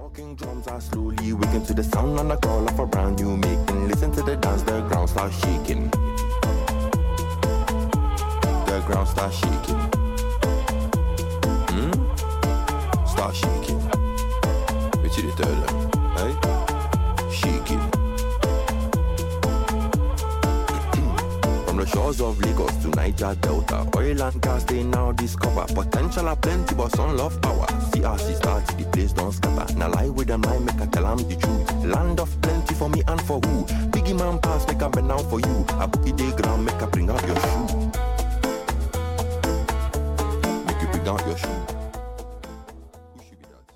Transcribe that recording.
Walking drums are slowly waking to the sound and the call of a brand new making. Listen to the dance, the ground starts shaking. The ground starts shaking. Start shaking. Which is the third one, hey? Shaking. From the shores of Lagos to Niger Delta, oil and gas they now discover. Potential are plenty, but some love power. CRC starts, the place don't scatter. Now lie with them, I make a tell them the truth. Land of plenty for me and for who? Biggie man pass, make a bend out for you. A bookie day ground, make a bring out your shoe. Make you bring out your shoe.